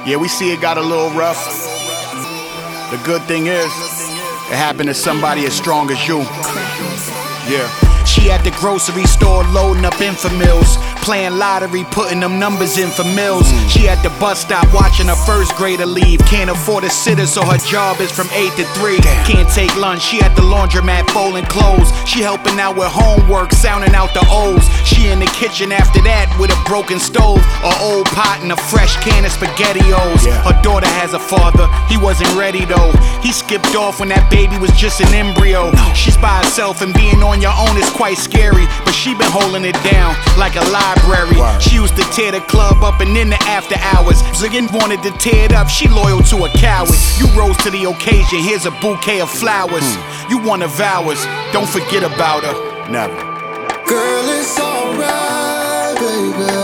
Yeah, we see it got a little rough. The good thing is, it happened to somebody as strong as you. Yeah. She at the grocery store loading up Infamils, playing lottery, putting them numbers in for mills. She at the bus stop watching her first grader leave. Can't afford a sitter, so her job is from 8 to 3. Can't take lunch, she at the laundromat folding clothes. She helping out with homework, sounding out the O's. She in the kitchen after that with a broken stove, an old pot and a fresh can of SpaghettiOs. Her daughter has a father, he wasn't ready though. He skipped off when that baby was just an embryo. She's by herself and being on your own is quite scary, but she been holding it down like a library. She used to tear the club up and in the after hours. Ziggin wanted to tear it up, she loyal to a coward. You rose to the occasion, here's a bouquet of flowers. You one of ours, don't forget about her. Never. Girl, it's alright, baby.